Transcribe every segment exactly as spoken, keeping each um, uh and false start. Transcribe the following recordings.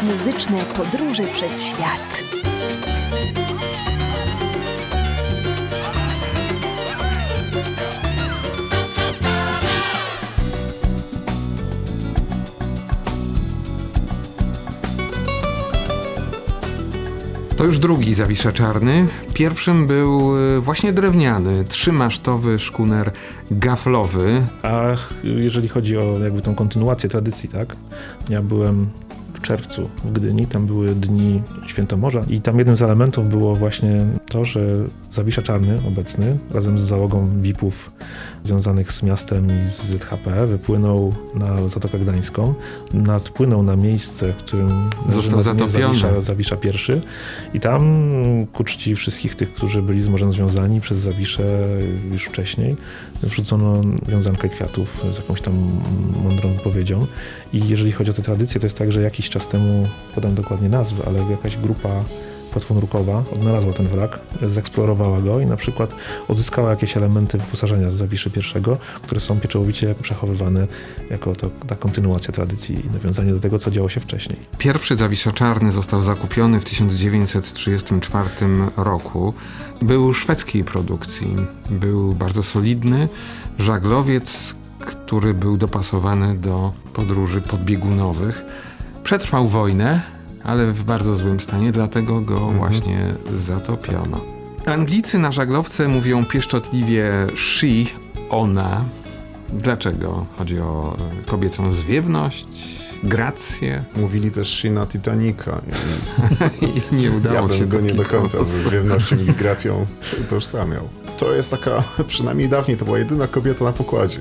Muzyczne podróże przez świat. To już drugi Zawisza Czarny. Pierwszym był właśnie drewniany, trzymasztowy szkuner gaflowy. A jeżeli chodzi o jakby tą kontynuację tradycji, tak? Ja byłem w czerwcu w Gdyni, tam były Dni Świętomorza i tam jednym z elementów było właśnie to, że Zawisza Czarny obecny razem z załogą V I P-ów związanych z miastem i z Z H P wypłynął na Zatokę Gdańską, nadpłynął na miejsce, w którym został zatopiony Zawisza, Zawisza I i tam ku czci wszystkich tych, którzy byli z morzem związani przez Zawiszę już wcześniej, wrzucono wiązankę kwiatów z jakąś tam mądrą wypowiedzią. I jeżeli chodzi o tę tradycję, to jest tak, że jakiś czas temu, podam dokładnie nazwę, ale jakaś grupa płatwonurkowa odnalazła ten wrak, zeksplorowała go i na przykład odzyskała jakieś elementy wyposażenia z Zawiszy I, które są pieczołowicie przechowywane jako to, ta kontynuacja tradycji i nawiązanie do tego, co działo się wcześniej. Pierwszy Zawisza Czarny został zakupiony w tysiąc dziewięćset trzydziestym czwartym roku. Był szwedzkiej produkcji. Był bardzo solidny żaglowiec, który był dopasowany do podróży podbiegunowych. Przetrwał wojnę, ale w bardzo złym stanie, dlatego go mhm. właśnie zatopiono. Anglicy na żaglowce mówią pieszczotliwie she, ona. Dlaczego? Chodzi o kobiecą zwiewność, grację. Mówili też she na Titanica. I, I nie udało ja się. Ja bym go nie do końca ze zwiewnością i gracją tożsamiał. To jest taka, przynajmniej dawniej, to była jedyna kobieta na pokładzie.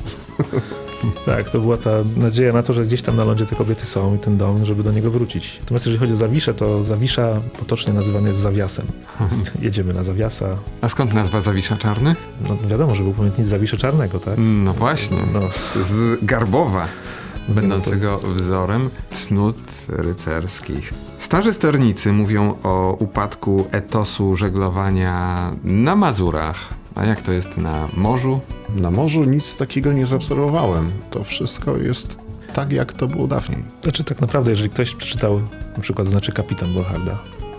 Tak, to była ta nadzieja na to, że gdzieś tam na lądzie te kobiety są i ten dom, żeby do niego wrócić. Natomiast jeżeli chodzi o Zawiszę, to Zawisza potocznie nazywany jest Zawiasem. Jest, jedziemy na Zawiasa. A skąd nazwa Zawisza Czarny? No wiadomo, że był pamiętnik Zawiszy Czarnego, tak? No właśnie, no. Z Garbowa, będącego wzorem cnót rycerskich. Starzy sternicy mówią o upadku etosu żeglowania na Mazurach. A jak to jest na morzu? Na morzu nic takiego nie zaobserwowałem. To wszystko jest tak, jak to było dawniej. Znaczy tak naprawdę, jeżeli ktoś przeczytał na przykład Znaczy Kapitan Boharda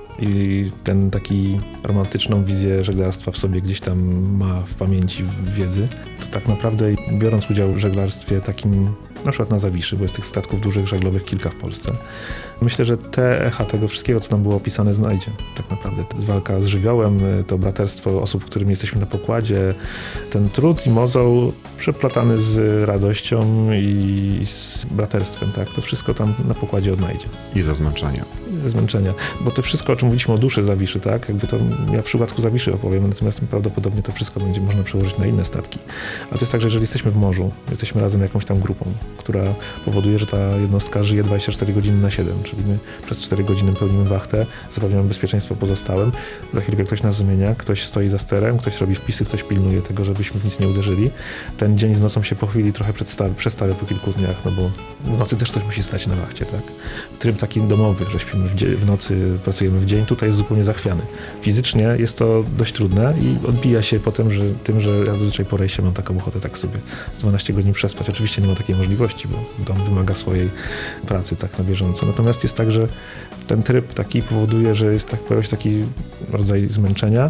i ten taki romantyczną wizję żeglarstwa w sobie gdzieś tam ma w pamięci, w wiedzy, to tak naprawdę biorąc udział w żeglarstwie takim na przykład na Zawiszy, bo jest tych statków dużych żaglowych kilka w Polsce. Myślę, że te echa tego wszystkiego, co tam było opisane, znajdzie. Tak naprawdę to jest walka z żywiołem, to braterstwo osób, którymi jesteśmy na pokładzie, ten trud i mozoł przeplatany z radością i z braterstwem, tak? To wszystko tam na pokładzie odnajdzie. I ze zmęczenia. Ze zmęczenia. Bo to wszystko, o czym mówiliśmy o duszy Zawiszy, tak? Jakby to ja w przypadku Zawiszy opowiem, natomiast prawdopodobnie to wszystko będzie można przełożyć na inne statki. Ale to jest tak, że jeżeli jesteśmy w morzu, jesteśmy razem jakąś tam grupą, która powoduje, że ta jednostka żyje dwadzieścia cztery godziny na siedem, czyli my przez cztery godziny pełnimy wachtę, zapewniamy bezpieczeństwo pozostałym, za chwilkę ktoś nas zmienia, ktoś stoi za sterem, ktoś robi wpisy, ktoś pilnuje tego, żebyśmy w nic nie uderzyli. Ten dzień z nocą się po chwili trochę przedstawia, przestawia po kilku dniach, no bo w nocy też ktoś musi stać na wachcie, tak? Tryb taki domowy, że śpimy w, dzie- w nocy, pracujemy w dzień, tutaj jest zupełnie zachwiany. Fizycznie jest to dość trudne i odbija się potem, że tym, że ja zazwyczaj po rejsie mam taką ochotę tak sobie z dwanaście godzin przespać. Oczywiście nie ma takiej możliwości, bo dom wymaga swojej pracy tak na bieżąco. Natomiast jest tak, że ten tryb taki powoduje, że jest tak, pojawia się taki rodzaj zmęczenia,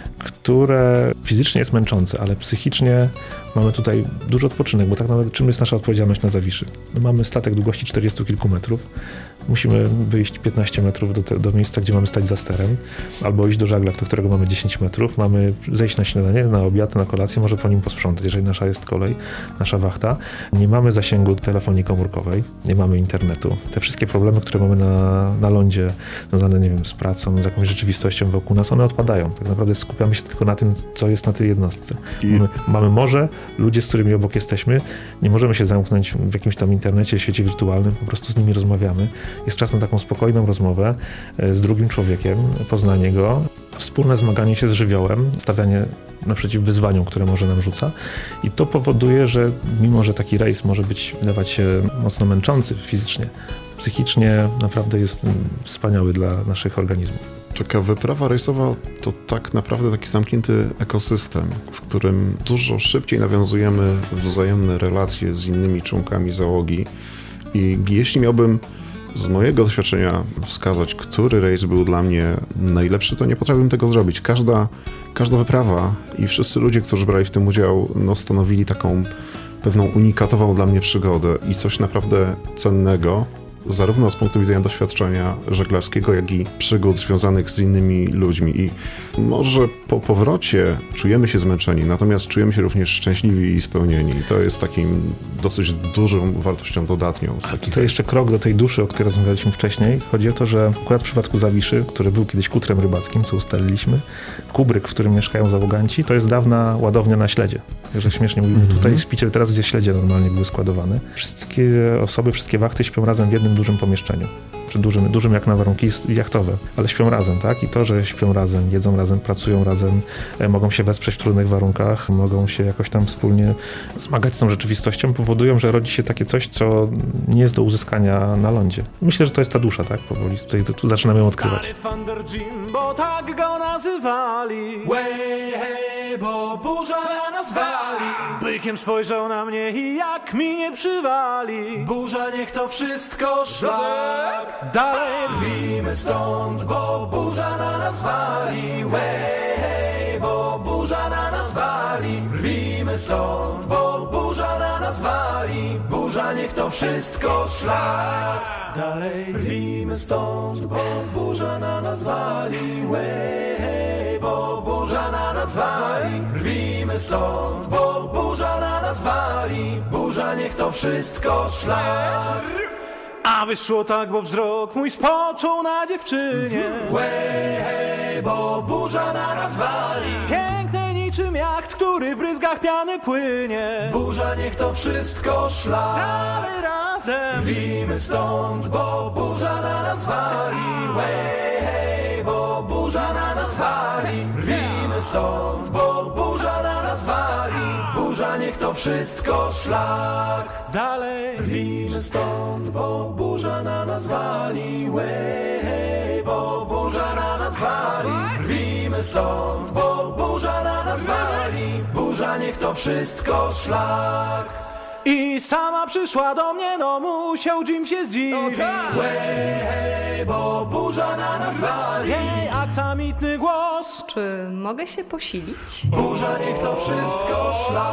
które fizycznie jest męczące, ale psychicznie mamy tutaj duży odpoczynek, bo tak naprawdę czym jest nasza odpowiedzialność na Zawiszy? No mamy statek długości czterdziestu kilku metrów, musimy wyjść piętnaście metrów do, te, do miejsca, gdzie mamy stać za sterem, albo iść do żagla, do którego mamy dziesięć metrów, mamy zejść na śniadanie, na obiad, na kolację, może po nim posprzątać, jeżeli nasza jest kolej, nasza wachta. Nie mamy zasięgu telefonii komórkowej, nie mamy internetu. Te wszystkie problemy, które mamy na, na lądzie, związane, nie wiem, z pracą, z jakąś rzeczywistością wokół nas, one odpadają. Tak naprawdę skupiamy się tylko na tym, co jest na tej jednostce. I... Mamy, mamy morze, ludzie, z którymi obok jesteśmy, nie możemy się zamknąć w jakimś tam internecie, świecie wirtualnym, po prostu z nimi rozmawiamy. Jest czas na taką spokojną rozmowę z drugim człowiekiem, poznanie go, wspólne zmaganie się z żywiołem, stawianie naprzeciw wyzwaniom, które może nam rzuca. I to powoduje, że mimo, że taki rejs może być, wydawać się mocno męczący fizycznie, psychicznie naprawdę jest wspaniały dla naszych organizmów. Taka wyprawa rejsowa to tak naprawdę taki zamknięty ekosystem, w którym dużo szybciej nawiązujemy wzajemne relacje z innymi członkami załogi. I jeśli miałbym z mojego doświadczenia wskazać, który rejs był dla mnie najlepszy, to nie potrafiłem tego zrobić. Każda, każda wyprawa i wszyscy ludzie, którzy brali w tym udział, no, stanowili taką pewną unikatową dla mnie przygodę i coś naprawdę cennego, zarówno z punktu widzenia doświadczenia żeglarskiego, jak i przygód związanych z innymi ludźmi. I może po powrocie czujemy się zmęczeni, natomiast czujemy się również szczęśliwi i spełnieni. I to jest takim dosyć dużą wartością dodatnią. A tutaj jeszcze krok do tej duszy, o której rozmawialiśmy wcześniej. Chodzi o to, że akurat w przypadku Zawiszy, który był kiedyś kutrem rybackim, co ustaliliśmy, kubryk, w którym mieszkają załoganci, to jest dawna ładownia na śledzie. Także śmiesznie mówimy, mm-hmm. tutaj śpicie teraz, gdzie śledzie normalnie były składowane. Wszystkie osoby, wszystkie wachty śpią razem w jednym dużym pomieszczeniu. Czy dużym, dużym jak na warunki jachtowe, ale śpią razem, tak? I to, że śpią razem, jedzą razem, pracują razem, e, mogą się wesprzeć w trudnych warunkach, mogą się jakoś tam wspólnie zmagać z tą rzeczywistością, powodują, że rodzi się takie coś, co nie jest do uzyskania na lądzie. Myślę, że to jest ta dusza, tak? Powoli tutaj tu zaczynamy ją odkrywać. Stary Thunder Jim, bo tak go nazywali. Way, hey, bo burza na nas wali. Bykiem spojrzał na mnie i jak mi nie przywali. Burza, niech to wszystko szlak. Dalej rwimy stąd, bo burza na nas wali. Way, hey, bo burza na nas wali. Rwimy stąd, bo burza na nas wali. Burza, niech to wszystko szlak. Dalej rwimy stąd, bo burza na nas wali. Way, hey, bo burza na nas wali. Rwimy stąd, bo burza na nas wali. Burza, niech to wszystko szlak. A wyszło tak, bo wzrok mój spoczął na dziewczynie. Way, hey, bo burza na nas wali. Piękne niczym jacht, który w bryzgach piany płynie. Burza, niech to wszystko szlak. Dalej razem rwimy stąd, bo burza na nas wali. Way, hey, bo burza na nas wali. Rwimy stąd, bo burza na nas wali. Burza, niech to wszystko szlak. Dalej rwimy stąd, bo burza na nas wali. Way, hey, bo burza na nas wali. Rwimy stąd, bo burza na nas wali. Burza, niech to wszystko szlak. I sama przyszła do mnie, no musiał Jim się zdziwić. Way, hey, bo burza na nas wali. Jej aksamitny głos. Czy mogę się posilić? Burza, niech to wszystko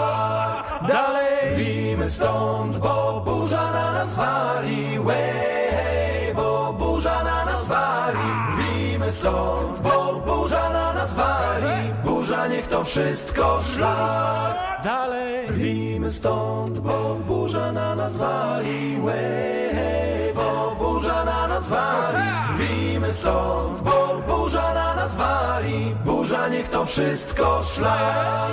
szlak. Dalej rwimy stąd, bo burza na nas wali. Way, hey, bo burza na nas wali. Rwimy stąd, bo burza na nas wali. Burza, niech to wszystko szlak. Dalej rwimy stąd, bo burza na nas wali. Way, hey, bo burza na nas wali. Rwimy stąd, bo burza na nas wali. Burza, niech to wszystko szlak.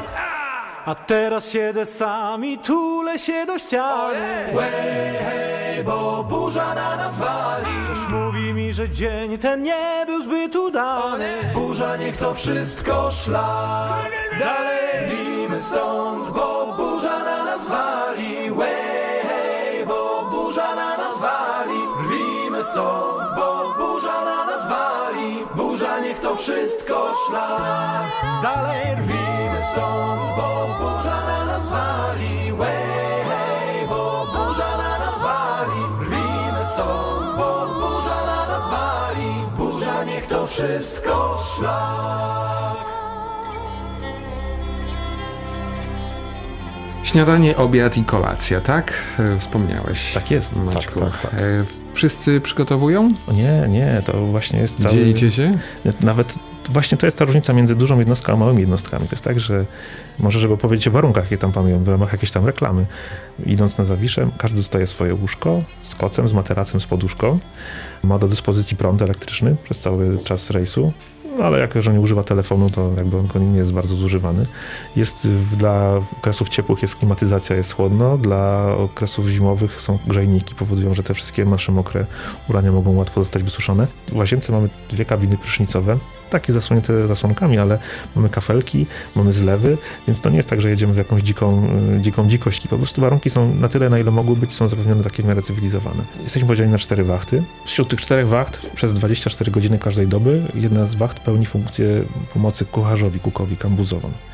A teraz siedzę sam i tulę się do ściany. Way, hey, bo burza na nas wali. Coś mówi mi, że dzień ten nie był zbyt udany. Burza, niech to wszystko szlak. Dalej rwimy stąd, bo burza na nas wali. Way, hey, bo burza na nas wali. Rwimy stąd, bo burza na nas wali. Burza, niech to wszystko szlak. Dalej rwimy stąd, bo burza na nas wali. Way, hey, bo burza na nas wali. Rwimy stąd, bo burza na nas wali. Burza, niech to wszystko szlak. Śniadanie, obiad i kolacja, tak? E, Wspomniałeś. Tak jest. Maćku. Tak, tak, tak. E, Wszyscy przygotowują? O nie, nie, to właśnie jest cały... Dzielicie się? Nawet właśnie to jest ta różnica między dużą jednostką a małymi jednostkami. To jest tak, że może, żeby opowiedzieć o warunkach, jakie tam panują, w ramach jakiejś tam reklamy, idąc na Zawiszę, każdy dostaje swoje łóżko z kocem, z materacem, z poduszką. Ma do dyspozycji prąd elektryczny przez cały czas rejsu. No ale jako, że nie używa telefonu, to jakby on nie jest bardzo zużywany. Jest dla okresów ciepłych jest klimatyzacja, jest chłodno. Dla okresów zimowych są grzejniki, powodują, że te wszystkie nasze mokre ubrania mogą łatwo zostać wysuszone. W łazience mamy dwie kabiny prysznicowe, takie zasłonięte zasłonkami, ale mamy kafelki, mamy zlewy, więc to nie jest tak, że jedziemy w jakąś dziką, dziką dzikość. Po prostu warunki są na tyle, na ile mogły być, są zapewnione takie w miarę cywilizowane. Jesteśmy podzieleni na cztery wachty. Wśród tych czterech wacht przez dwadzieścia cztery godziny każdej doby jedna z wacht pełni funkcję pomocy kucharzowi, kukowi, kambuzową.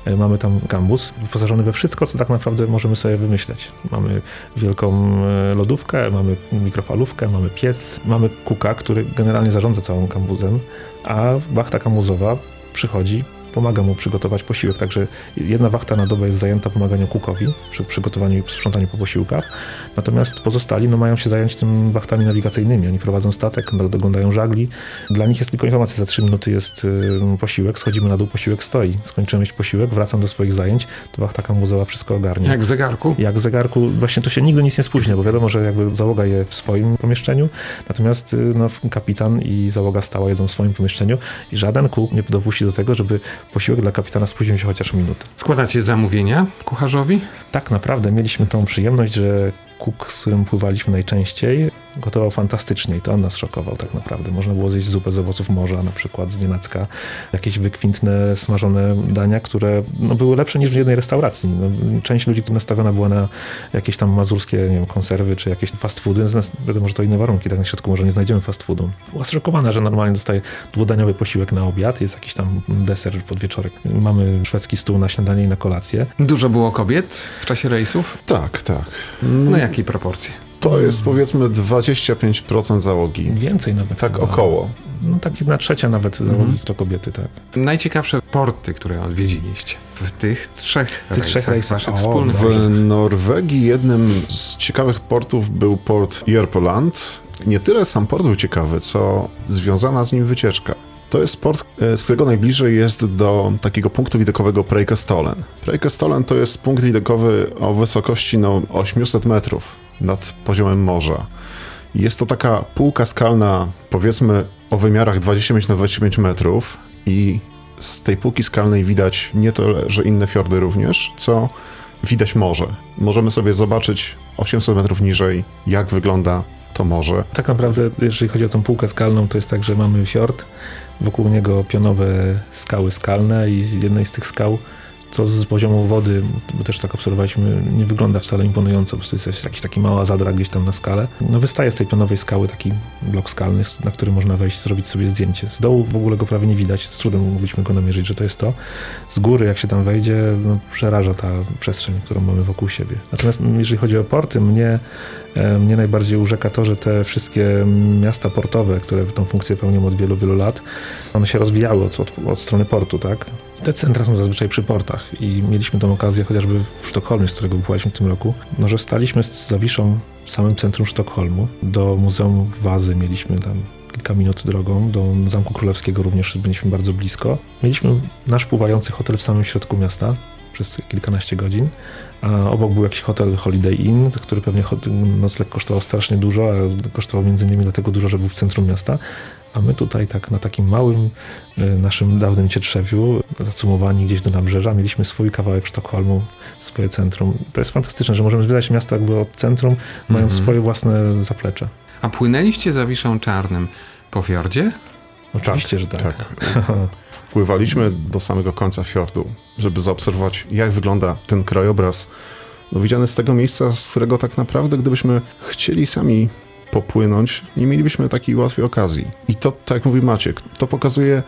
Mamy tam kambus wyposażony we wszystko, co tak naprawdę możemy sobie wymyśleć. Mamy wielką lodówkę, mamy mikrofalówkę, mamy piec, mamy kuka, który generalnie zarządza całym kambuzem, a wachta kambuzowa przychodzi, pomaga mu przygotować posiłek, także jedna wachta na dobę jest zajęta pomaganiem kukowi przy przygotowaniu i sprzątaniu po posiłkach, natomiast pozostali no, mają się zająć tym wachtami nawigacyjnymi. Oni prowadzą statek, doglądają żagli. Dla nich jest tylko informacja, za trzy minuty jest y, posiłek, schodzimy na dół, posiłek stoi. Skończymy jeść posiłek, wracam do swoich zajęć, to wachta kambuzowa wszystko ogarnia. Jak w zegarku? Jak w zegarku. Właśnie to się nigdy nic nie spóźnia, bo wiadomo, że jakby załoga je w swoim pomieszczeniu, natomiast y, no, kapitan i załoga stała jedzą w swoim pomieszczeniu i żaden kuk nie dopuści do tego, żeby posiłek dla kapitana spóźnił się chociaż minutę. Składacie zamówienia kucharzowi? Tak naprawdę mieliśmy tą przyjemność, że kuk, z którym pływaliśmy najczęściej, gotował fantastycznie i to on nas szokował tak naprawdę. Można było zjeść zupę z owoców morza, na przykład z nienacka, jakieś wykwintne, smażone dania, które no, były lepsze niż w jednej restauracji. No, część ludzi, która nastawiona była na jakieś tam mazurskie, nie wiem, konserwy, czy jakieś fast foody, wiadomo, że to inne warunki, tak na środku może nie znajdziemy fast foodu. Była zszokowana, że normalnie dostaje dwudaniowy posiłek na obiad, jest jakiś tam deser pod wieczorek. Mamy szwedzki stół na śniadanie i na kolację. Dużo było kobiet w czasie rejsów? Tak, tak. Na jakiej proporcji? To jest powiedzmy dwadzieścia pięć procent załogi. Więcej nawet. Tak chyba. około. No tak jedna trzecia nawet załogi Mhm. to kobiety, tak. Najciekawsze porty, które odwiedziliście w tych trzech tych rejsach, trzech rejsach. waszych O, wspólnych. W Norwegii jednym z ciekawych portów był port Jørpeland. Nie tyle sam port był ciekawy, co związana z nim wycieczka. To jest port, z którego najbliżej jest do takiego punktu widokowego Preikestolen. Preikestolen to jest punkt widokowy o wysokości no, osiemset metrów nad poziomem morza. Jest to taka półka skalna, powiedzmy o wymiarach dwadzieścia pięć na dwadzieścia pięć metrów i z tej półki skalnej widać nie tyle, że inne fiordy również, co widać morze. Możemy sobie zobaczyć osiemset metrów niżej, jak wygląda to morze. Tak naprawdę, jeżeli chodzi o tą półkę skalną, to jest tak, że mamy fiord, wokół niego pionowe skały skalne i z jednej z tych skał, co z poziomu wody, bo też tak obserwowaliśmy, nie wygląda wcale imponująco, po prostu jest jakiś taki mała zadra gdzieś tam na skale. No wystaje z tej pionowej skały taki blok skalny, na który można wejść, zrobić sobie zdjęcie. Z dołu w ogóle go prawie nie widać, z trudem mogliśmy go namierzyć, że to jest to. Z góry, jak się tam wejdzie, no, przeraża ta przestrzeń, którą mamy wokół siebie. Natomiast jeżeli chodzi o porty, mnie Mnie najbardziej urzeka to, że te wszystkie miasta portowe, które tą funkcję pełnią od wielu, wielu lat, one się rozwijały od, od, od strony portu, tak? Te centra są zazwyczaj przy portach i mieliśmy tę okazję chociażby w Sztokholmie, z którego wypływaliśmy w tym roku, no, że staliśmy z Zawiszą w samym centrum Sztokholmu. Do Muzeum Wazy mieliśmy tam kilka minut drogą, do Zamku Królewskiego również byliśmy bardzo blisko. Mieliśmy nasz pływający hotel w samym środku miasta przez kilkanaście godzin, a obok był jakiś hotel Holiday Inn, który pewnie nocleg kosztował strasznie dużo, a kosztował między innymi dlatego dużo, że był w centrum miasta. A my tutaj tak na takim małym naszym dawnym Cietrzewiu, zacumowani gdzieś do nabrzeża, mieliśmy swój kawałek Sztokholmu, swoje centrum. To jest fantastyczne, że możemy zwiedzać miasto jakby od centrum, mając mm-hmm. swoje własne zaplecze. A płynęliście Zawiszą Czarnym po fiordzie? Oczywiście, tak, że tak. tak. Wpływaliśmy do samego końca fiordu, żeby zaobserwować, jak wygląda ten krajobraz, no, widziany z tego miejsca, z którego tak naprawdę, gdybyśmy chcieli sami popłynąć, nie mielibyśmy takiej łatwej okazji. I to, tak jak mówi Maciek, to pokazuje,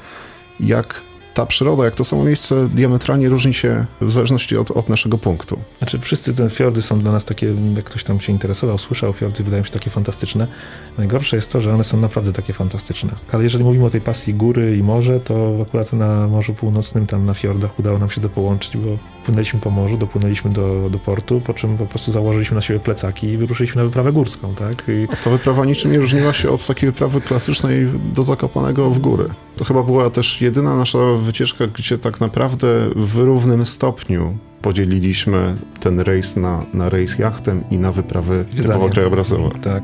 jak ta przyroda, jak to samo miejsce diametralnie różni się w zależności od, od naszego punktu. Znaczy wszyscy te fiordy są dla nas takie, jak ktoś tam się interesował, słyszał, fiordy wydają się takie fantastyczne. Najgorsze jest to, że one są naprawdę takie fantastyczne. Ale jeżeli mówimy o tej pasji góry i morze, to akurat na Morzu Północnym, tam na fiordach udało nam się dopołączyć, bo płynęliśmy po morzu, dopłynęliśmy do, do portu, po czym po prostu założyliśmy na siebie plecaki i wyruszyliśmy na wyprawę górską, tak? I... A ta wyprawa niczym nie różniła się od takiej wyprawy klasycznej do Zakopanego w góry. To chyba była też jedyna nasza wycieczka, gdzie tak naprawdę w równym stopniu podzieliliśmy ten rejs na, na rejs jachtem i na wyprawy typowo krajobrazowe. Tak.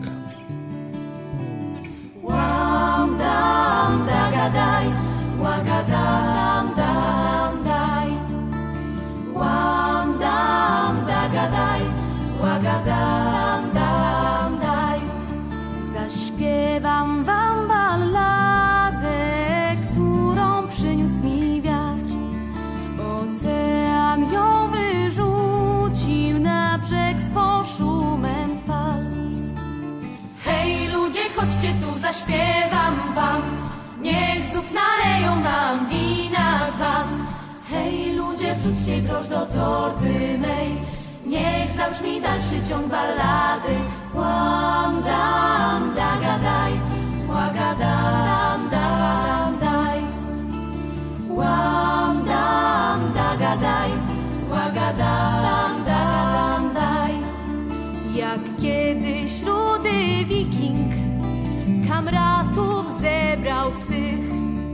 Zaśpiewam wam balladę, którą przyniósł mi wiatr. Ocean ją wyrzucił na brzeg z poszumem fal. Hej ludzie, chodźcie tu, zaśpiewam wam, niech znów naleją nam wina z wam. Hej ludzie, wrzućcie grosz do torby mej. Niech zabrzmi dalszy ciąg ballady. Łam, dam, dagadaj, łagadam, dam, daj. Łam, dam, dagadaj, łagadam, dam, daj. Jak kiedyś rudy wiking kamratów zebrał swych,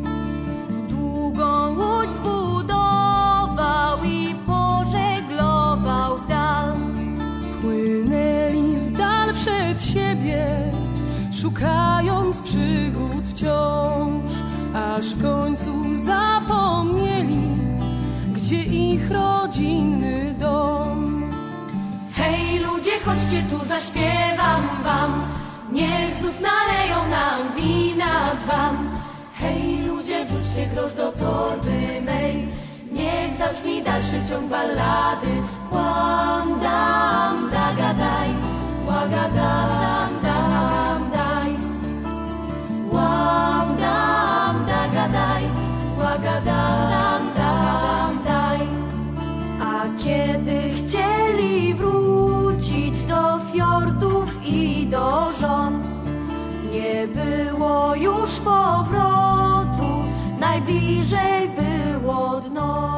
długą łódź zbudował i pożeglował w dal. Płynęli w dal przed siebie, szukając przygód wciąż, aż w końcu zapomnieli, gdzie ich rodzinny dom. Hej ludzie, chodźcie tu, zaśpiewam wam, niech znów naleją nam wina dzban. Hej ludzie, wrzućcie grosz do torby mej, niech zabrzmi dalszy ciąg ballady. Łam, dam, dagadaj, łagadam, dam, daj. Łam, dam, dagadaj, łagadam, dam, daj. A kiedy chcieli wrócić do fiordów i do żon, nie było już powrotu, najbliżej było dno.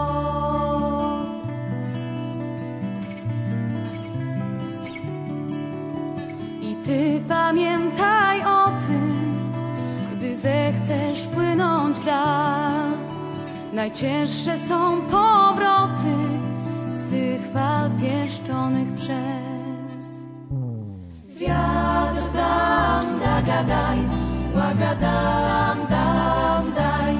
I ty pamiętaj o tym, gdy zechcesz płynąć w dal. Najcięższe są powroty z tych fal pieszczonych przez wiatr. Dam, dagadaj, łagadam, dam, daj.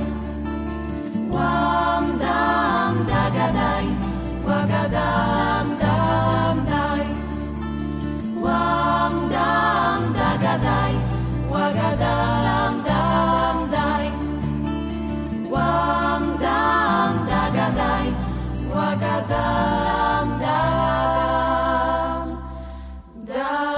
Łam, dam, dagadaj, łagadam, dam, daj. Łam, dam, dagadaj, łagadam, dam, daj. Łam, dam, dagadaj, łagadam, dam, daj.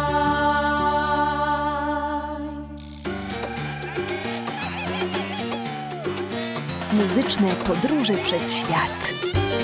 Muzyczne podróże przez świat.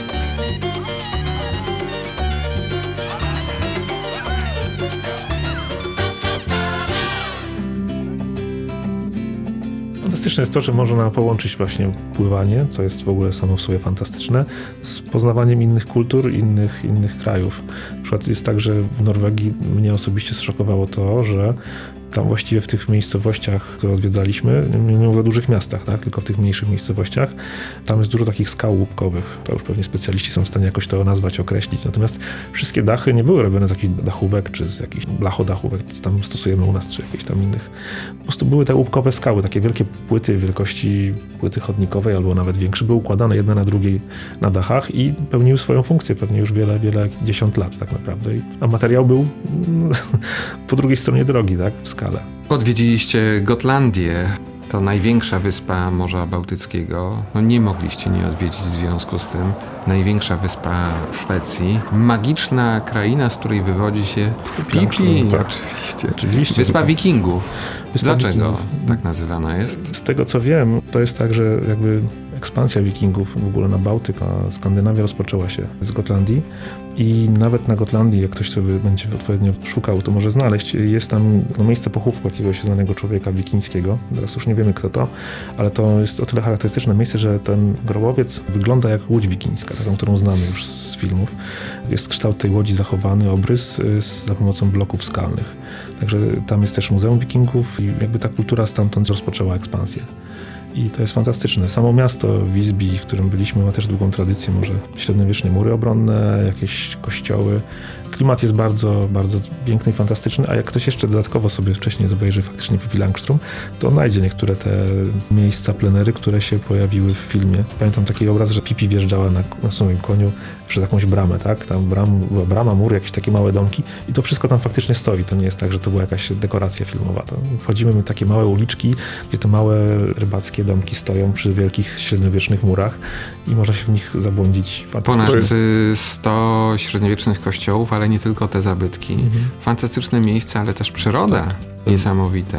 Fantastyczne jest to, że można połączyć właśnie pływanie, co jest w ogóle samo w sobie fantastyczne, z poznawaniem innych kultur, innych, innych krajów. Na przykład jest tak, że w Norwegii mnie osobiście zszokowało to, że tam właściwie w tych miejscowościach, które odwiedzaliśmy, nie mówię o dużych miastach, tak, tylko w tych mniejszych miejscowościach, tam jest dużo takich skał łupkowych. To już pewnie specjaliści są w stanie jakoś to nazwać, określić. Natomiast wszystkie dachy nie były robione z jakichś dachówek, czy z jakichś blachodachówek, co tam stosujemy u nas, czy jakichś tam innych. Po prostu były te łupkowe skały, takie wielkie płyty wielkości płyty chodnikowej, albo nawet większe, były układane jedne na drugiej na dachach i pełniły swoją funkcję pewnie już wiele, wiele dziesiąt lat tak naprawdę. A materiał był po drugiej stronie drogi, tak, w skale. Odwiedziliście Gotlandię, to największa wyspa Morza Bałtyckiego. No nie mogliście nie odwiedzić w związku z tym. Największa wyspa Szwecji. Magiczna kraina, z której wywodzi się Pipi. Tak. Oczywiście. Oczywiście. Wyspa Wikingów. Wyspa Dlaczego Wikingów. tak nazywana jest? Z tego co wiem, to jest tak, że jakby ekspansja Wikingów w ogóle na Bałtyk, a Skandynawia rozpoczęła się z Gotlandii i nawet na Gotlandii, jak ktoś sobie będzie odpowiednio szukał, to może znaleźć, jest tam no, miejsce pochówku jakiegoś znanego człowieka wikińskiego. Teraz już nie wiemy kto to, ale to jest o tyle charakterystyczne miejsce, że ten grobowiec wygląda jak łódź wikińska, taką, którą znamy już z filmów. Jest kształt tej łodzi zachowany, obrys za pomocą bloków skalnych. Także tam jest też Muzeum Wikingów i jakby ta kultura stamtąd rozpoczęła ekspansję. I to jest fantastyczne. Samo miasto Visby, w którym byliśmy, ma też długą tradycję, może średniowieczne mury obronne, jakieś kościoły. Klimat jest bardzo, bardzo piękny i fantastyczny, a jak ktoś jeszcze dodatkowo sobie wcześniej obejrzy faktycznie Pippi Langström, to odnajdzie niektóre te miejsca, plenery, które się pojawiły w filmie. Pamiętam taki obraz, że Pippi wjeżdżała na, na swoim koniu przez jakąś bramę, tak? Tam bram, była brama, mur, jakieś takie małe domki i to wszystko tam faktycznie stoi. To nie jest tak, że to była jakaś dekoracja filmowa. To wchodzimy w takie małe uliczki, gdzie te małe rybackie domki stoją przy wielkich średniowiecznych murach i można się w nich zabłądzić. Ponad sto średniowiecznych kościołów, ale nie tylko te zabytki. Mhm. Fantastyczne miejsca, ale też przyroda tak. niesamowita.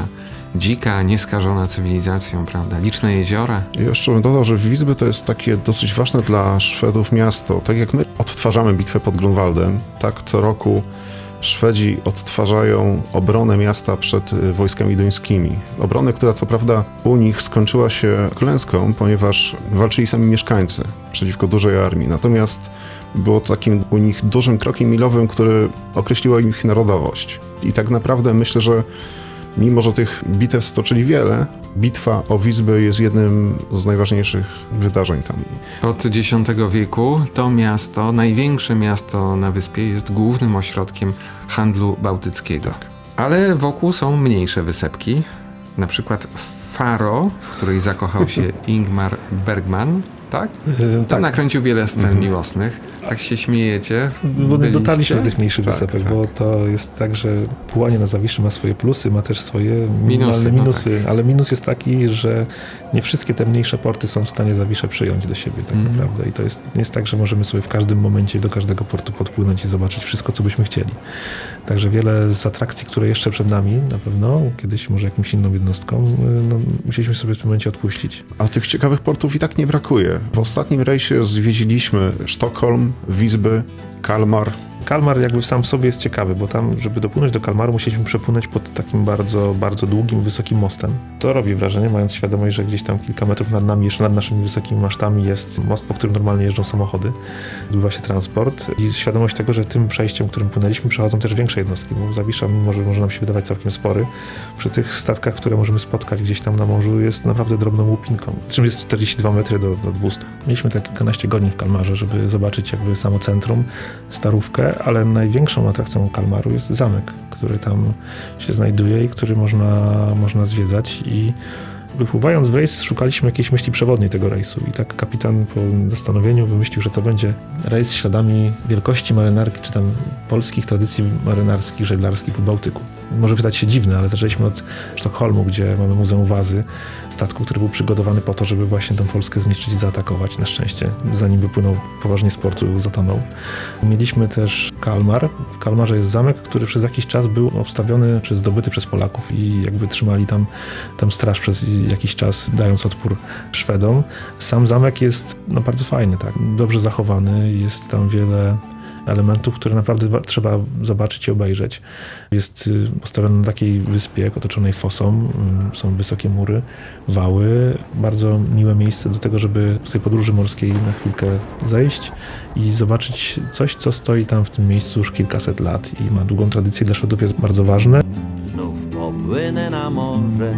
dzika, nieskażona cywilizacją, prawda? Liczne jeziora. I jeszcze bym dodał, że Wizby to jest takie dosyć ważne dla Szwedów miasto. Tak jak my odtwarzamy bitwę pod Grunwaldem, tak co roku Szwedzi odtwarzają obronę miasta przed wojskami duńskimi. Obronę, która co prawda u nich skończyła się klęską, ponieważ walczyli sami mieszkańcy przeciwko dużej armii. Natomiast było to takim u nich dużym krokiem milowym, który określiło ich narodowość. I tak naprawdę myślę, że mimo że tych bitew stoczyli wiele, bitwa o Wizby jest jednym z najważniejszych wydarzeń tam. Od dziesiątego wieku to miasto, największe miasto na wyspie, jest głównym ośrodkiem handlu bałtyckiego. Ale wokół są mniejsze wysepki, na przykład Faro, w której zakochał się Ingmar Bergman, tak? Yy, Tam tak. nakręcił wiele scen Mhm. miłosnych. Tak się śmiejecie. Bo Byliście? dotarliśmy do tych mniejszych Tak, wysepek, tak. bo to jest tak, że pływanie na Zawiszy ma swoje plusy, ma też swoje minimalne no minusy, ale minus jest taki, że nie wszystkie te mniejsze porty są w stanie Zawiszę przyjąć do siebie tak Mhm. naprawdę i to jest, nie jest tak, że możemy sobie w każdym momencie do każdego portu podpłynąć i zobaczyć wszystko, co byśmy chcieli. Także wiele z atrakcji, które jeszcze przed nami na pewno, kiedyś może jakimś inną jednostką, no, musieliśmy sobie w tym momencie odpuścić. A tych ciekawych portów i tak nie brakuje. W ostatnim rejsie zwiedziliśmy Sztokholm, Wizby, Kalmar. Kalmar jakby sam w sobie jest ciekawy, bo tam, żeby dopłynąć do Kalmaru, musieliśmy przepłynąć pod takim bardzo, bardzo długim, wysokim mostem. To robi wrażenie, mając świadomość, że gdzieś tam kilka metrów nad nami, jeszcze nad naszymi wysokimi masztami jest most, po którym normalnie jeżdżą samochody. Odbywa się transport i świadomość tego, że tym przejściem, którym płynęliśmy, przechodzą też większe jednostki, bo Zawisza, mimo że może nam się wydawać całkiem spory, przy tych statkach, które możemy spotkać gdzieś tam na morzu, jest naprawdę drobną łupinką. Czym jest czterdzieści dwa metry do, do dwustu. Mieliśmy tak kilkanaście godzin w Kalmarze, żeby zobaczyć jakby samo centrum, Starówkę, ale największą atrakcją Kalmaru jest zamek, który tam się znajduje i który można, można zwiedzać i wypływając w rejs szukaliśmy jakiejś myśli przewodniej tego rejsu i tak kapitan po zastanowieniu wymyślił, że to będzie rejs śladami wielkości marynarki, czy tam polskich tradycji marynarskich, żeglarskich po Bałtyku. Może wydać się dziwne, ale zaczęliśmy od Sztokholmu, gdzie mamy Muzeum Wazy, statku, który był przygotowany po to, żeby właśnie tę Polskę zniszczyć i zaatakować. Na szczęście, zanim wypłynął poważnie z portu, zatonął. Mieliśmy też Kalmar. W Kalmarze jest zamek, który przez jakiś czas był obstawiony, czy zdobyty przez Polaków i jakby trzymali tam, tam straż przez jakiś czas, dając odpór Szwedom. Sam zamek jest no, bardzo fajny, tak, dobrze zachowany, jest tam wiele elementów, które naprawdę trzeba zobaczyć i obejrzeć. Jest postawiony na takiej wyspie otoczonej fosą, są wysokie mury, wały, bardzo miłe miejsce do tego, żeby z tej podróży morskiej na chwilkę zejść i zobaczyć coś, co stoi tam w tym miejscu już kilkaset lat i ma długą tradycję, dla Szwedów jest bardzo ważne. Znów popłynę na morze,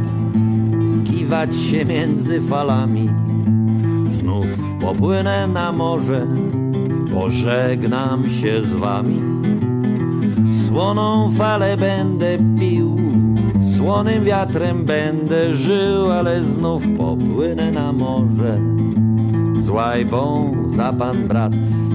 kiwać się między falami. Znów popłynę na morze, pożegnam się z wami. Słoną falę będę pił, słonym wiatrem będę żył, ale znów popłynę na morze z łajbą za pan brat.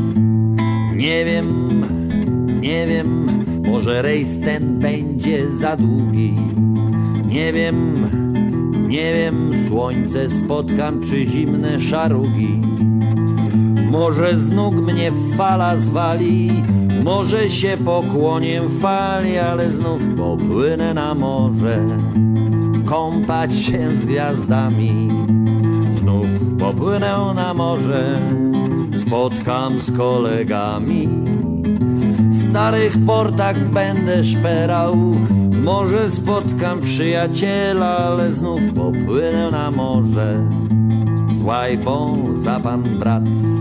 Nie wiem, nie wiem, może rejs ten będzie za długi. Nie wiem, nie wiem, słońce spotkam czy zimne szarugi. Może z nóg mnie fala zwali, może się pokłoniem fali, ale znów popłynę na morze, kąpać się z gwiazdami. Znów popłynę na morze, spotkam z kolegami. W starych portach będę szperał, może spotkam przyjaciela, ale znów popłynę na morze z łajbą za pan brat.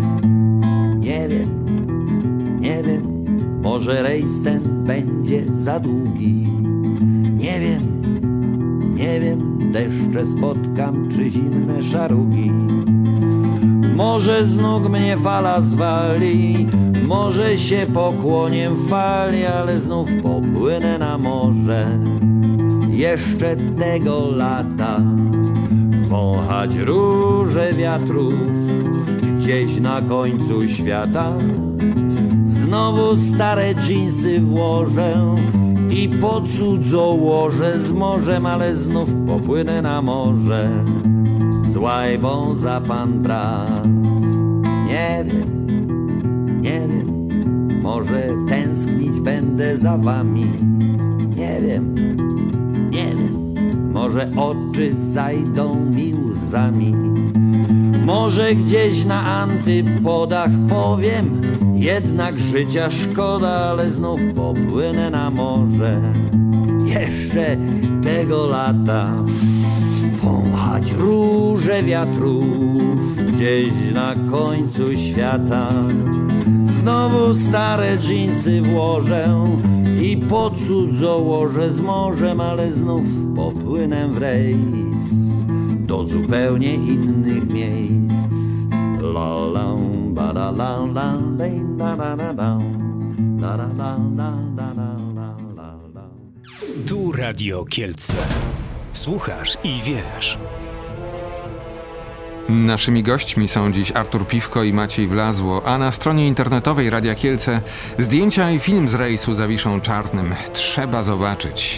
Nie wiem, nie wiem, może rejs ten będzie za długi. Nie wiem, nie wiem, deszcze spotkam czy zimne szarugi. Może z nóg mnie fala zwali, może się pokłoniem fali, ale znów popłynę na morze jeszcze tego lata. Wąchać róże wiatrów gdzieś na końcu świata. Znowu stare dżinsy włożę i po cudzołożę z morzem, ale znów popłynę na morze z łajbą za pan brat. Nie wiem, nie wiem, może tęsknić będę za wami. Nie wiem, nie wiem, może może oczy zajdą mi łzami. Może gdzieś na antypodach powiem, jednak życia szkoda, ale znów popłynę na morze. Jeszcze tego lata wąchać róże wiatrów gdzieś na końcu świata. Znowu stare dżinsy włożę i po cudzołożę z morzem, ale znów popłynę w rejs do zupełnie innych miejsc. La la ba la la la la la la la la la la la la la la. Tu Radio Kielce. Słuchasz i wiesz. Naszymi gośćmi są dziś Artur Piwko i Maciej Wlazło, a na stronie internetowej Radia Kielce zdjęcia i film z rejsu zawiszą czarnym. Trzeba zobaczyć.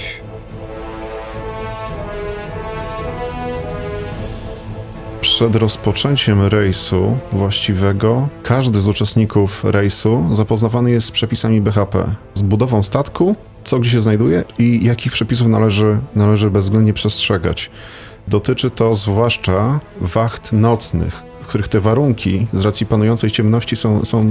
Przed rozpoczęciem rejsu właściwego każdy z uczestników rejsu zapoznawany jest z przepisami B H P, z budową statku, co gdzie się znajduje i jakich przepisów należy, należy bezwzględnie przestrzegać. Dotyczy to zwłaszcza wacht nocnych, w których te warunki z racji panującej ciemności są, są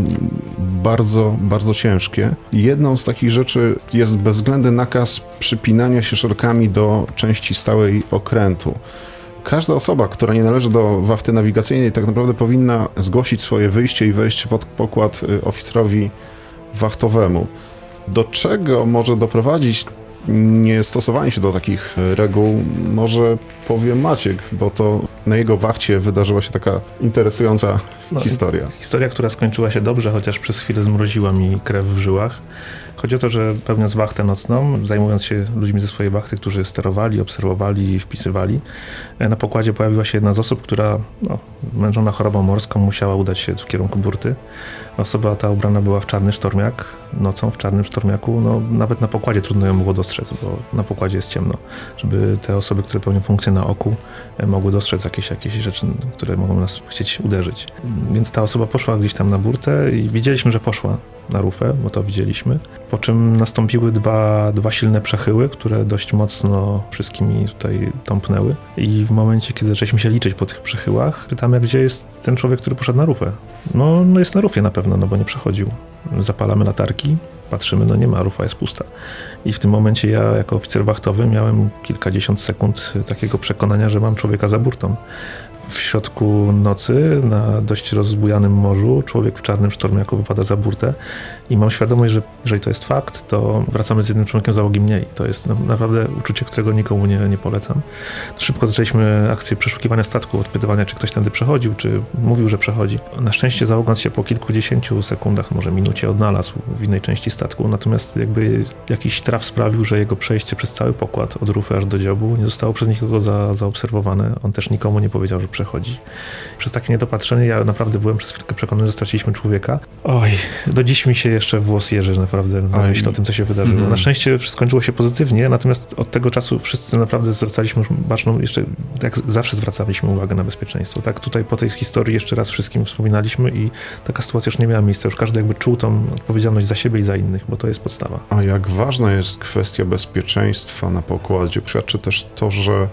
bardzo, bardzo ciężkie. Jedną z takich rzeczy jest bezwzględny nakaz przypinania się sznurkami do części stałej okrętu. Każda osoba, która nie należy do wachty nawigacyjnej, tak naprawdę powinna zgłosić swoje wyjście i wejście pod pokład oficerowi wachtowemu. Do czego może doprowadzić niestosowanie się do takich reguł, może powie Maciek, bo to na jego wachcie wydarzyła się taka interesująca no, historia. Historia, która skończyła się dobrze, chociaż przez chwilę zmroziła mi krew w żyłach. Chodzi o to, że pełniąc wachtę nocną, zajmując się ludźmi ze swojej wachty, którzy sterowali, obserwowali i wpisywali, na pokładzie pojawiła się jedna z osób, która no, męczona chorobą morską musiała udać się w kierunku burty. Osoba ta ubrana była w czarny sztormiak, nocą w czarnym sztormiaku. No, nawet na pokładzie trudno ją było dostrzec, bo na pokładzie jest ciemno. Żeby te osoby, które pełnią funkcję na oku, mogły dostrzec jakieś, jakieś rzeczy, które mogą nas chcieć uderzyć. Więc ta osoba poszła gdzieś tam na burtę i widzieliśmy, że poszła na rufę, bo to widzieliśmy. Po czym nastąpiły dwa, dwa silne przechyły, które dość mocno wszystkimi tutaj tąpnęły. I w momencie, kiedy zaczęliśmy się liczyć po tych przechyłach, pytamy, gdzie jest ten człowiek, który poszedł na rufę. No, no jest na rufie na pewno, no bo nie przechodził. Zapalamy latarki, patrzymy, no nie ma, rufa jest pusta. I w tym momencie ja jako oficer wachtowy miałem kilkadziesiąt sekund takiego przekonania, że mam człowieka za burtą. W środku nocy, na dość rozbujanym morzu, człowiek w czarnym sztormiaku wypada za burtę i mam świadomość, że jeżeli to jest fakt, to wracamy z jednym członkiem załogi mniej. To jest naprawdę uczucie, którego nikomu nie, nie polecam. Szybko zaczęliśmy akcję przeszukiwania statku, odpytywania, czy ktoś tędy przechodził, czy mówił, że przechodzi. Na szczęście załoga się po kilkudziesięciu sekundach, może minucie odnalazł w innej części statku, natomiast jakby jakiś traf sprawił, że jego przejście przez cały pokład, od rufy aż do dziobu, nie zostało przez nikogo za, zaobserwowane. On też nikomu nie powiedział, że przechodzi. Przez takie niedopatrzenie ja naprawdę byłem przez chwilkę przekonany, że straciliśmy człowieka. Oj, do dziś mi się jeszcze włos jeży naprawdę na myśl o tym, co się wydarzyło. Mm. Na szczęście skończyło się pozytywnie, natomiast od tego czasu wszyscy naprawdę zwracaliśmy już baczną, jeszcze jak zawsze zwracaliśmy uwagę na bezpieczeństwo. Tak, tutaj po tej historii jeszcze raz wszystkim wspominaliśmy i taka sytuacja już nie miała miejsca. Już każdy jakby czuł tą odpowiedzialność za siebie i za innych, bo to jest podstawa. A jak ważna jest kwestia bezpieczeństwa na pokładzie, świadczy też to, że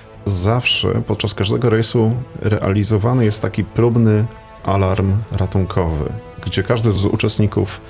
zawsze podczas każdego rejsu realizowany jest taki próbny alarm ratunkowy, gdzie każdy z uczestników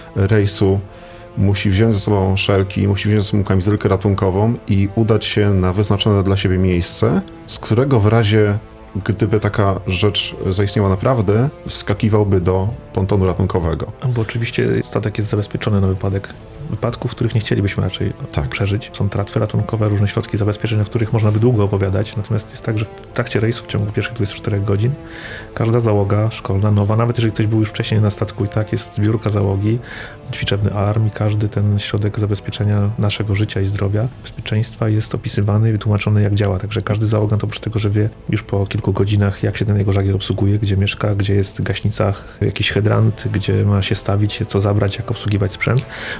rejsu musi wziąć ze sobą szelki, musi wziąć ze sobą kamizelkę ratunkową i udać się na wyznaczone dla siebie miejsce, z którego w razie, gdyby taka rzecz zaistniała naprawdę, wskakiwałby do pontonu ratunkowego. Bo oczywiście statek jest zabezpieczony na wypadek wypadków, których nie chcielibyśmy raczej tak. przeżyć. Są tratwy ratunkowe, różne środki zabezpieczenia, o których można by długo opowiadać, natomiast jest tak, że w trakcie rejsu w ciągu pierwszych dwudziestu czterech godzin każda załoga szkolna, nowa, nawet jeżeli ktoś był już wcześniej na statku i tak, jest zbiórka załogi, ćwiczebny alarm i każdy ten środek zabezpieczenia naszego życia i zdrowia, bezpieczeństwa jest opisywany i wytłumaczony, jak działa. Także każdy załogant oprócz tego, że wie już po kilku godzinach, jak się ten jego żagiel obsługuje, gdzie mieszka, gdzie jest gaśnica, jakiś hydrant, gdzie ma się stawić, co zabrać, jak obsługiwać sprzęt, ma też świadomość,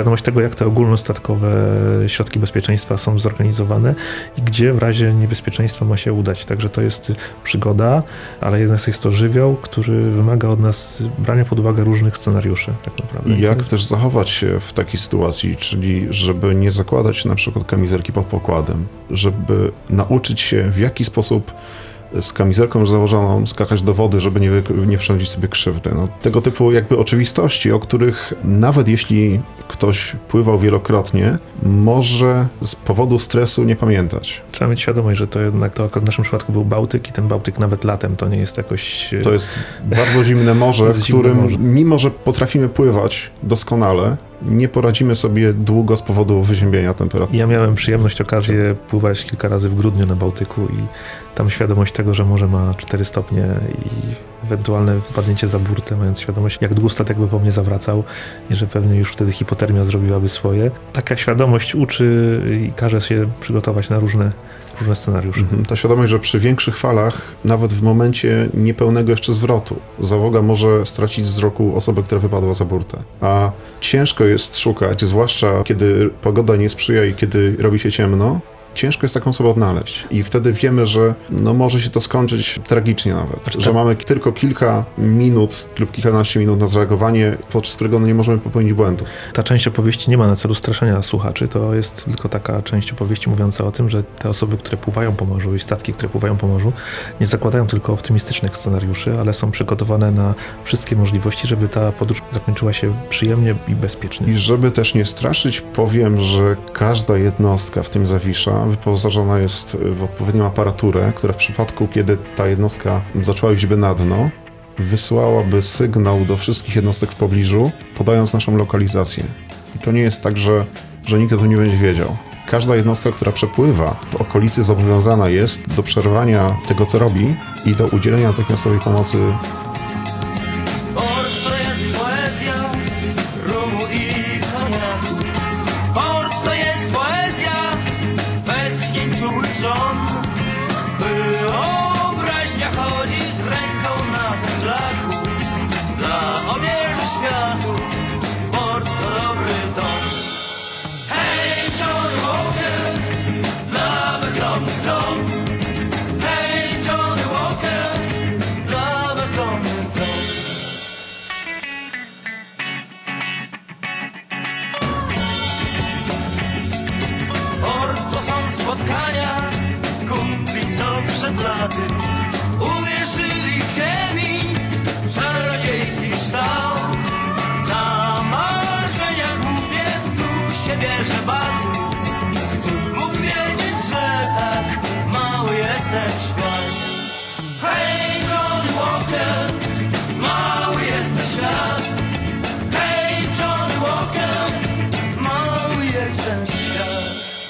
świadomość tego, jak te ogólnostatkowe środki bezpieczeństwa są zorganizowane i gdzie w razie niebezpieczeństwa ma się udać. Także to jest przygoda, ale jednak jest to żywioł, który wymaga od nas brania pod uwagę różnych scenariuszy tak naprawdę. I jak też zachować się w takiej sytuacji, czyli żeby nie zakładać na przykład kamizelki pod pokładem, żeby nauczyć się w jaki sposób z kamizelką założoną skakać do wody, żeby nie, wy, nie przyrządzić sobie krzywdy. No, tego typu jakby oczywistości, o których nawet jeśli ktoś pływał wielokrotnie, może z powodu stresu nie pamiętać. Trzeba mieć świadomość, że to jednak to akurat w naszym przypadku był Bałtyk i ten Bałtyk nawet latem to nie jest jakoś... To jest bardzo zimne morze, w którym morze. Mimo, że potrafimy pływać doskonale, nie poradzimy sobie długo z powodu wyziębienia temperatury. Ja miałem przyjemność, okazję pływać kilka razy w grudniu na Bałtyku i tam świadomość tego, że morze ma cztery stopnie i ewentualne wpadnięcie za burtę, mając świadomość, jak długo statek by po mnie zawracał i że pewnie już wtedy hipotermia zrobiłaby swoje. Taka świadomość uczy i każe się przygotować na różne, różne scenariusze. Mhm. Ta świadomość, że przy większych falach, nawet w momencie niepełnego jeszcze zwrotu, załoga może stracić z wzroku osobę, która wypadła za burtę. A ciężko jest szukać, zwłaszcza kiedy pogoda nie sprzyja i kiedy robi się ciemno, ciężko jest taką osobę odnaleźć. I wtedy wiemy, że no może się to skończyć tragicznie nawet. Że mamy tylko kilka minut lub kilkanaście minut na zareagowanie, podczas którego no nie możemy popełnić błędu. Ta część opowieści nie ma na celu straszenia słuchaczy. To jest tylko taka część opowieści mówiąca o tym, że te osoby, które pływają po morzu i statki, które pływają po morzu, nie zakładają tylko optymistycznych scenariuszy, ale są przygotowane na wszystkie możliwości, żeby ta podróż zakończyła się przyjemnie i bezpiecznie. I żeby też nie straszyć, powiem, że każda jednostka w tym Zawisza wyposażona jest w odpowiednią aparaturę, która w przypadku, kiedy ta jednostka zaczęła iść by na dno, wysyłałaby sygnał do wszystkich jednostek w pobliżu, podając naszą lokalizację. I to nie jest tak, że, że nikt o tym nie będzie wiedział. Każda jednostka, która przepływa w okolicy, zobowiązana jest do przerwania tego, co robi i do udzielenia natychmiastowej pomocy. Port to jest poezja rumu i koniaku. Port to jest poezja westchnień czułych żon. Wyobraźnia chodzi z ręką na tym laku. Dla obieży światów port to dobry dom. Hej, Johnny Walker, dla bezdomnych dom. Hej, Johnny Walker, dla bezdomnych dom. Port to są spotkania kumpli, co przed laty uwierzyli w ziemi czarodziejski kształt. Za marzenia głupie tu się bierze baty. Któż mógł wiedzieć, że tak mały jest ten świat? Hej, Johnny Walker, mały jest ten świat. Hej, Johnny Walker, mały jest ten świat.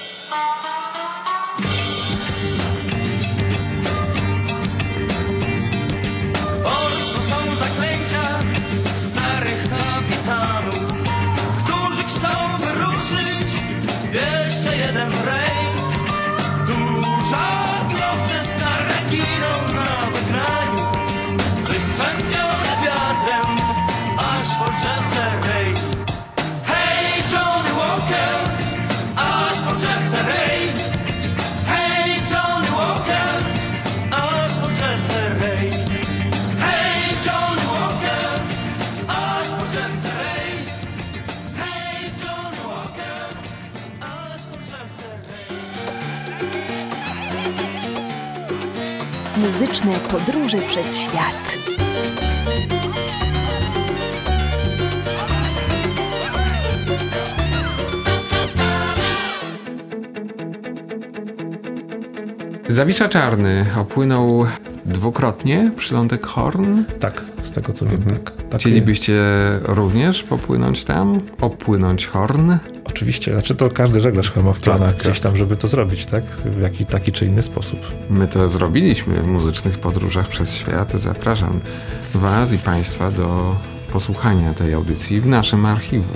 Portu są zaklęcia starych kapitanów, którzy chcą wyruszyć jeszcze jeden rejs. Duża żaglowce stare giną na wygnaniu, wyszczępione wiatrem, aż po drzewce rej. Hej, Johnny Walker, aż po drzewce rej. Hej, Johnny Walker, aż po drzewce rej. Hej, Johnny Walker, aż po drzewce rej. Hej, Johnny Walker, aż po drzewce rej. Muzyczne podróże przez świat. Zawisza Czarny opłynął dwukrotnie przylądek Horn. Tak, z tego co wiem, Mhm. tak. tak. Chcielibyście również popłynąć tam? Opłynąć Horn? Oczywiście, znaczy to każdy żeglarz chyba ma w planach Tak, gdzieś tak. tam, żeby to zrobić, tak? W jaki, taki czy inny sposób. My to zrobiliśmy w muzycznych podróżach przez świat. Zapraszam Was i Państwa do posłuchania tej audycji w naszym archiwum.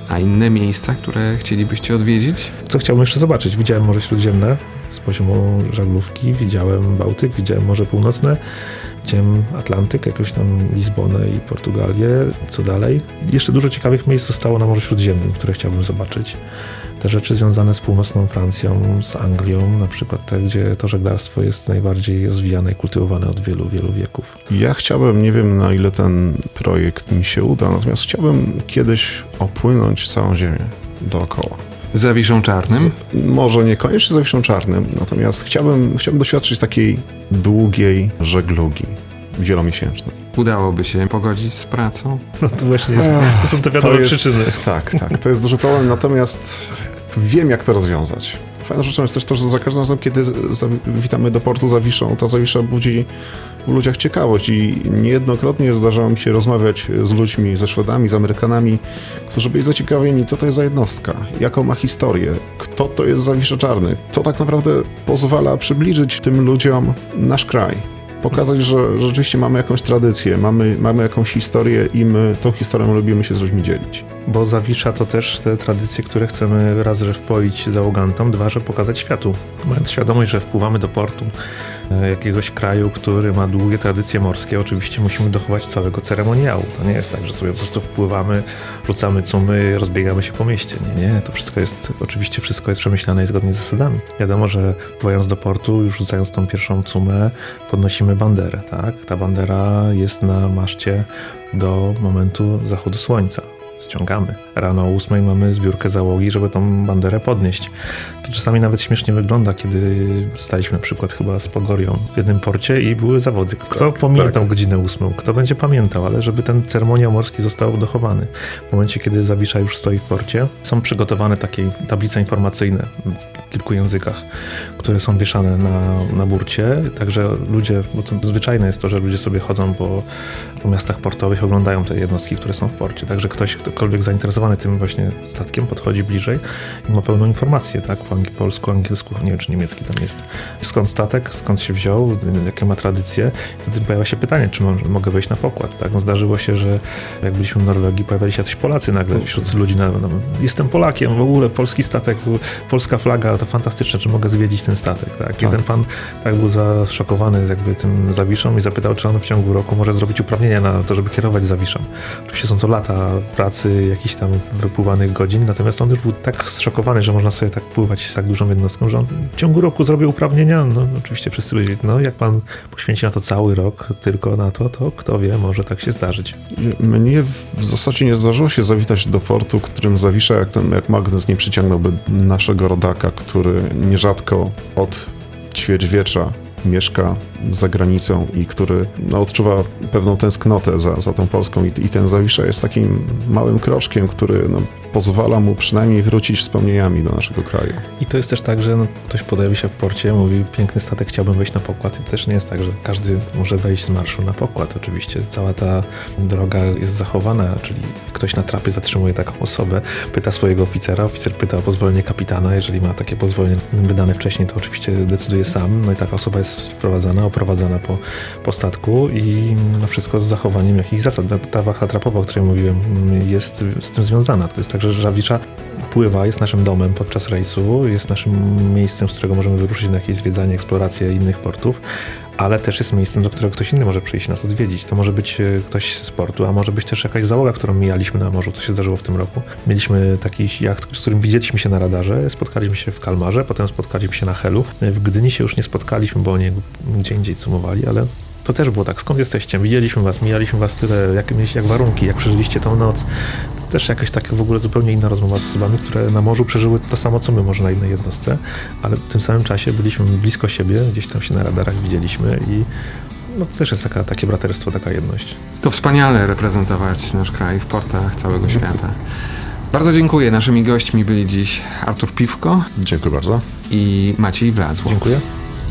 A inne miejsca, które chcielibyście odwiedzić? Co chciałbym jeszcze zobaczyć? Widziałem Morze Śródziemne z poziomu żaglówki, widziałem Bałtyk, widziałem Morze Północne, widziałem Atlantyk, jakąś tam Lizbonę i Portugalię. Co dalej? Jeszcze dużo ciekawych miejsc zostało na Morzu Śródziemnym, które chciałbym zobaczyć. Te rzeczy związane z północną Francją, z Anglią, na przykład te, gdzie to żeglarstwo jest najbardziej rozwijane i kultywowane od wielu, wielu wieków. Ja chciałbym, nie wiem na ile ten projekt mi się uda, natomiast chciałbym kiedyś opłynąć całą Ziemię dookoła. Z Zawiszą Czarnym? Z, może niekoniecznie z Zawiszą Czarnym, natomiast chciałbym, chciałbym doświadczyć takiej długiej żeglugi wielomiesięcznej. Udałoby się pogodzić z pracą? No to właśnie jest, to są te wiadome przyczyny. Tak, tak, to jest duży problem, natomiast wiem, jak to rozwiązać. Fajną rzeczą jest też to, że za każdym razem, kiedy witamy do portu Zawiszą, ta Zawisza budzi w ludziach ciekawość i niejednokrotnie zdarzało mi się rozmawiać z ludźmi, ze Szwedami, z Amerykanami, którzy byli zaciekawieni, co to jest za jednostka, jaką ma historię, kto to jest Zawisza Czarny, to tak naprawdę pozwala przybliżyć tym ludziom nasz kraj. Pokazać, że rzeczywiście mamy jakąś tradycję, mamy, mamy jakąś historię i my tą historią lubimy się z ludźmi dzielić. Bo Zawisza to też te tradycje, które chcemy raz, że wpoić załogantom, dwa, że pokazać światu. Mając świadomość, że wpływamy do portu jakiegoś kraju, który ma długie tradycje morskie, oczywiście musimy dochować całego ceremoniału. To nie jest tak, że sobie po prostu wpływamy, rzucamy cumy, rozbiegamy się po mieście. Nie, nie, to wszystko jest, oczywiście wszystko jest przemyślane i zgodnie z zasadami. Wiadomo, że wpływając do portu, już rzucając tą pierwszą cumę, podnosimy banderę, tak? Ta bandera jest na maszcie do momentu zachodu słońca. Ściągamy. Rano o ósmej mamy zbiórkę załogi, żeby tą banderę podnieść. To czasami nawet śmiesznie wygląda, kiedy staliśmy na przykład chyba z Pogorią w jednym porcie i były zawody. Kto tak, pominie tak. tą godzinę ósmą? Kto będzie pamiętał? Ale żeby ten ceremoniał morski został dochowany. W momencie, kiedy Zawisza już stoi w porcie, są przygotowane takie tablice informacyjne w kilku językach, które są wieszane na, na burcie. Także ludzie, bo to zwyczajne jest to, że ludzie sobie chodzą po, po miastach portowych, oglądają te jednostki, które są w porcie. Także ktoś, ktokolwiek zainteresowany tym właśnie statkiem podchodzi bliżej i ma pełną informację, tak? Po angiel- polsku, angielsku, nie wiem czy niemiecki tam jest. Skąd statek, skąd się wziął, jakie ma tradycje. Wtedy pojawia się pytanie, czy mo- mogę wejść na pokład, tak? No zdarzyło się, że jak byliśmy w Norwegii, pojawili się jacyś Polacy nagle wśród ludzi. Na, na, jestem Polakiem, w ogóle polski statek, polska flaga, to fantastyczne, czy mogę zwiedzić ten statek, tak? tak. Jeden pan tak był zaszokowany jakby tym Zawiszą i zapytał, czy on w ciągu roku może zrobić uprawnienia na to, żeby kierować Zawiszą. Oczywiście są to lata pracy, jakichś tam wypływanych godzin, natomiast on już był tak zszokowany, że można sobie tak pływać z tak dużą jednostką, że on w ciągu roku zrobił uprawnienia. No oczywiście wszyscy byli, no jak pan poświęci na to cały rok, tylko na to, to kto wie, może tak się zdarzyć. Mnie w zasadzie nie zdarzyło się zawitać do portu, którym Zawisza jak, ten, jak magnes nie przyciągnąłby naszego rodaka, który nierzadko od ćwierćwiecza mieszka za granicą i który no, odczuwa pewną tęsknotę za, za tą Polską i, i ten Zawisza jest takim małym kroczkiem, który no, pozwala mu przynajmniej wrócić wspomnieniami do naszego kraju. I to jest też tak, że no, ktoś pojawi się w porcie, mówi piękny statek, chciałbym wejść na pokład i to też nie jest tak, że każdy może wejść z marszu na pokład. Oczywiście cała ta droga jest zachowana, czyli ktoś na trapie zatrzymuje taką osobę, pyta swojego oficera, oficer pyta o pozwolenie kapitana, jeżeli ma takie pozwolenie wydane wcześniej, to oczywiście decyduje sam, no i taka osoba jest wprowadzana, oprowadzana po, po statku i no, wszystko z zachowaniem jakichś zasad. Ta wachta trapowa, o której mówiłem, jest z tym związana. To jest tak, że Zawisza pływa, jest naszym domem podczas rejsu, jest naszym miejscem, z którego możemy wyruszyć na jakieś zwiedzanie, eksplorację innych portów, ale też jest miejscem, do którego ktoś inny może przyjść nas odwiedzić. To może być ktoś z portu, a może być też jakaś załoga, którą mijaliśmy na morzu. To się zdarzyło w tym roku. Mieliśmy taki jacht, z którym widzieliśmy się na radarze, spotkaliśmy się w Kalmarze, potem spotkaliśmy się na Helu. W Gdyni się już nie spotkaliśmy, bo oni gdzie indziej cumowali, ale to też było tak. Skąd jesteście? Widzieliśmy was, mijaliśmy was tyle, jak, jak warunki, jak przeżyliście tą noc. To też jakaś taka w ogóle zupełnie inna rozmowa z osobami, które na morzu przeżyły to samo, co my może na innej jednostce, ale w tym samym czasie byliśmy blisko siebie, gdzieś tam się na radarach widzieliśmy i no to też jest taka, takie braterstwo, taka jedność. To wspaniale reprezentować nasz kraj w portach całego świata. Bardzo dziękuję. Naszymi gośćmi byli dziś Artur Piwko. Dziękuję bardzo. I Maciej Wlazło. Dziękuję.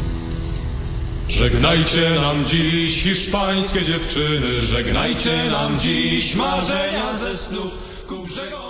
Żegnajcie nam dziś hiszpańskie dziewczyny, żegnajcie nam dziś marzenia ze snów ku brzegom.